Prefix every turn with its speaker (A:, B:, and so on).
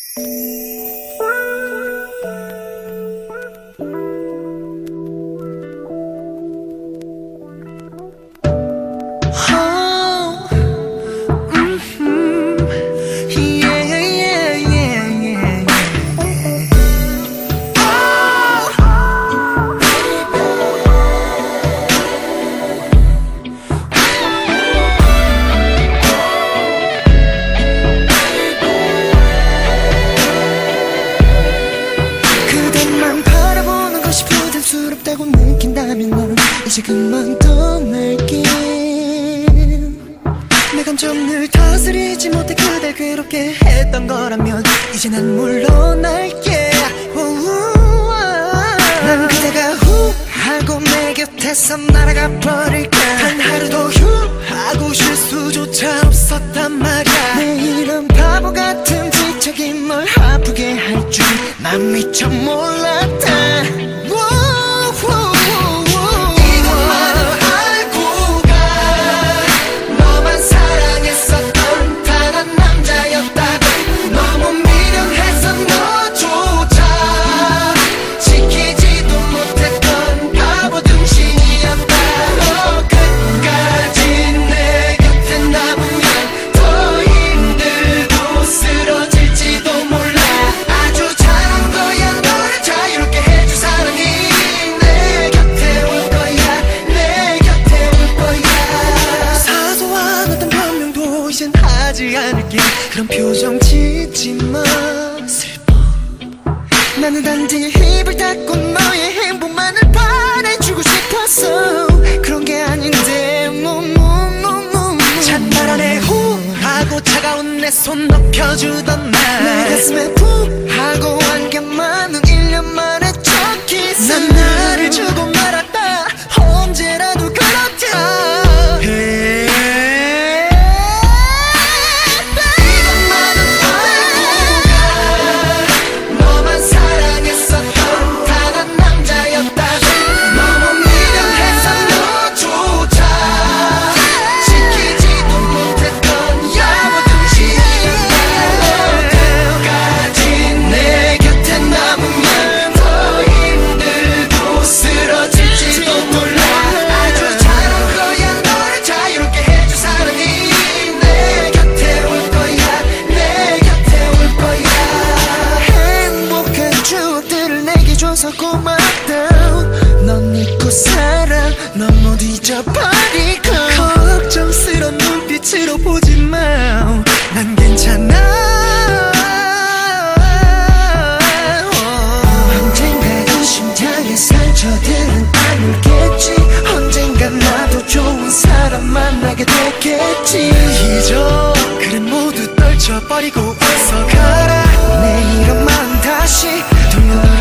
A: 부담스럽다고 느낀다면 넌 이제 그만 떠날게. 내 감정 늘 다스리지 못해 그댈 괴롭게 했던 거라면 이제 난 물러날게. 난 그대가 후 하고 내 곁에서 날아가 버릴까. 단 하루도 휴 하고 쉴 수조차 없었단 말야. 내 이런 바보 같은 지적이 널 아프게 할 줄 난 미처 몰랐다. 하지 않을게. 그런 표정 짓지 마. 슬퍼. 나는 단지 입을 닫고 너의 행복만을 바래주고 싶었어. 그런 게 아닌데 찬바람 안에 후 하고 차가운 내 손 높여주던 날 내 가슴에 푹 하고 안겨만 넌 1년 만에 첫 키스. 난 나를 주고 말았다. 언제라도 그렇다. 줘서 고맙다. 넌 잊고 살아. 넌 못 잊어버리고. 걱정스런 눈빛으로 보지마. 난 괜찮아. 언젠가는 심장에 상처들은 안 울겠지. 언젠간 나도 좋은 사람 만나게 됐겠지. 잊어. 그래 모두 떨쳐버리고 어서 가라. 내 이름만 다시 돌려